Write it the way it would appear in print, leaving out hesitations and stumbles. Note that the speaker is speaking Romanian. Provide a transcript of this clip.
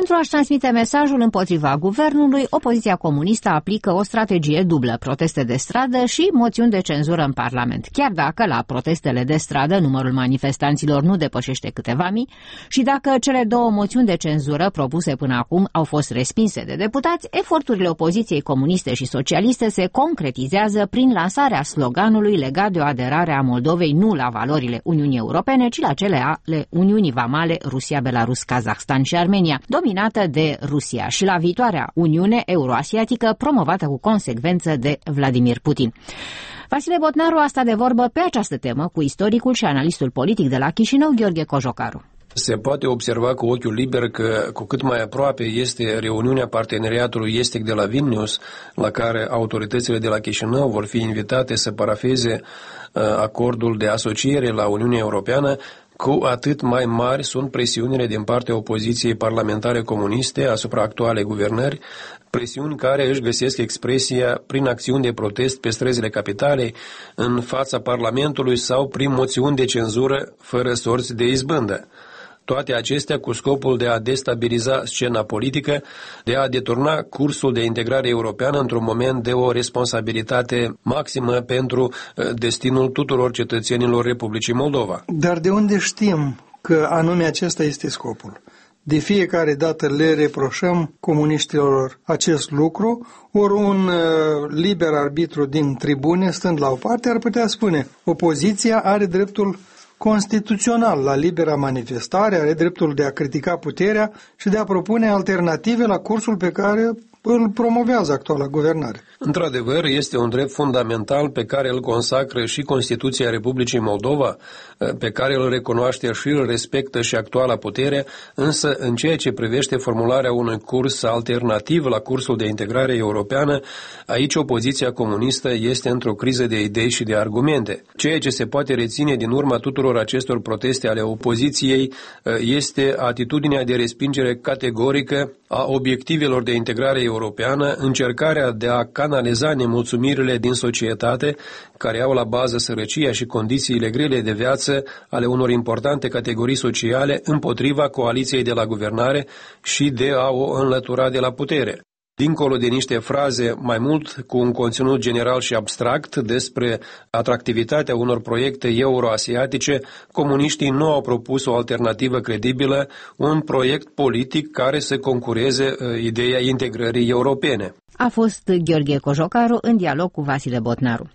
Pentru a-și transmite mesajul împotriva guvernului, opoziția comunistă aplică o strategie dublă: proteste de stradă și moțiuni de cenzură în Parlament. Chiar dacă la protestele de stradă numărul manifestanților nu depășește câteva mii și dacă cele două moțiuni de cenzură propuse până acum au fost respinse de deputați, eforturile opoziției comuniste și socialiste se concretizează prin lansarea sloganului legat de o aderare a Moldovei nu la valorile Uniunii Europene, ci la cele ale Uniunii Vamale Rusia, Belarus, Kazahstan și Armenia, dominată de Rusia, și la viitoarea Uniune Euroasiatică promovată cu consecvență de Vladimir Putin. Vasile Botnaru a stat de vorbă pe această temă cu istoricul și analistul politic de la Chișinău, Gheorghe Cojocaru. Se poate observa cu ochiul liber că cu cât mai aproape este reuniunea parteneriatului estic de la Vilnius, la care autoritățile de la Chișinău vor fi invitate să parafeze acordul de asociere la Uniunea Europeană, cu atât mai mari sunt presiunile din partea opoziției parlamentare comuniste asupra actualei guvernări, presiuni care își găsesc expresia prin acțiuni de protest pe străzile capitalei, în fața Parlamentului sau prin moțiuni de cenzură fără sorți de izbândă. Toate acestea cu scopul de a destabiliza scena politică, de a deturna cursul de integrare europeană într-un moment de o responsabilitate maximă pentru destinul tuturor cetățenilor Republicii Moldova. Dar de unde știm că anume acesta este scopul? De fiecare dată le reproșăm comuniștilor acest lucru, ori un liber arbitru din tribune, stând la o parte, ar putea spune: opoziția are dreptul constituțional la libera manifestare, are dreptul de a critica puterea și de a propune alternative la cursul pe care îl promovează actuala guvernare. Într-adevăr, este un drept fundamental pe care îl consacră și Constituția Republicii Moldova, pe care îl recunoaște și îl respectă și actuala putere, însă în ceea ce privește formularea unui curs alternativ la cursul de integrare europeană, aici opoziția comunistă este într-o criză de idei și de argumente. Ceea ce se poate reține din urma tuturor acestor proteste ale opoziției este atitudinea de respingere categorică a obiectivelor de integrare europeană, încercarea de a canaliza nemulțumirile din societate care au la bază sărăcia și condițiile grele de viață ale unor importante categorii sociale împotriva coaliției de la guvernare și de a o înlătura de la putere. Dincolo de niște fraze mai mult cu un conținut general și abstract despre atractivitatea unor proiecte euroasiatice, comuniștii nu au propus o alternativă credibilă, un proiect politic care să concureze ideea integrării europene. A fost Gheorghe Cojocaru în dialog cu Vasile Botnaru.